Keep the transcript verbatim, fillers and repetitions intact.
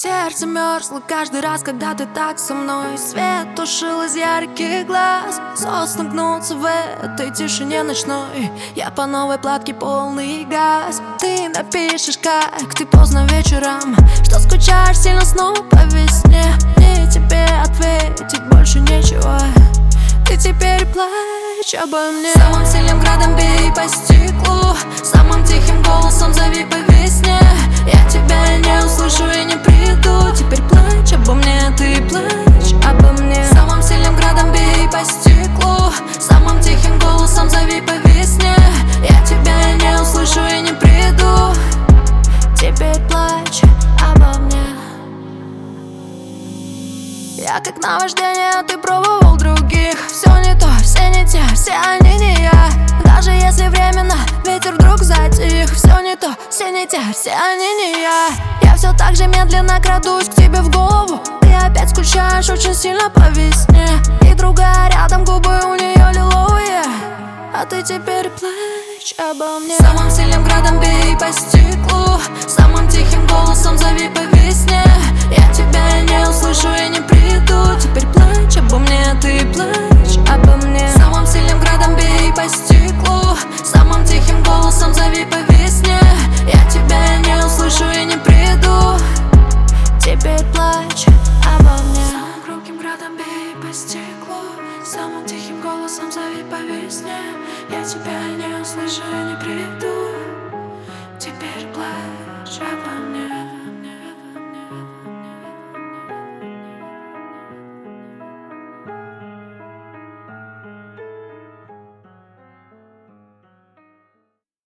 Сердце мерзло каждый раз, когда ты так со мной. Свет тушил из ярких глаз. Сосны гнутся в этой тишине ночной. Я по новой платке полный газ. Ты напишешь, как ты поздно вечером, что скучаешь сильно снова по весне. Мне тебе ответить больше нечего. Ты теперь плачь обо мне. Самым сильным градом бей по стеклу. Самым тихим голосом зови по весне. Я тебя не услышу и не приду. Теперь плачь обо мне, ты плачь обо мне. Самым сильным градом бей по стеклу. Самым тихим голосом зови по весне. Я тебя не услышу и не приду. Теперь плачь обо мне. Я как наваждение, а ты пробовал других. Все не то, все не те, все они не я. Даже если временно ветер вдруг затих. Все не то, все не те, все они не я. Я все так же медленно крадусь к тебе в голову. Ты опять скучаешь очень сильно по весне. И другая рядом, губы у нее лиловые. А ты теперь плачь обо мне. Самым сильным градом бей по стеклу. Самым тихим голосом зови по весне. Я тебя не услышу и не приду. Теперь плачь обо мне, ты плачь обо мне. Самым сильным градом бей по стеклу. Самым тихим голосом зови по весне. Я тебя не услышу и не приду. Теперь плачь обо мне. Самым громким градом бей по стеклу. Самым тихим голосом зови по весне. Я тебя не услышу и не приду. Теперь плачь обо мне.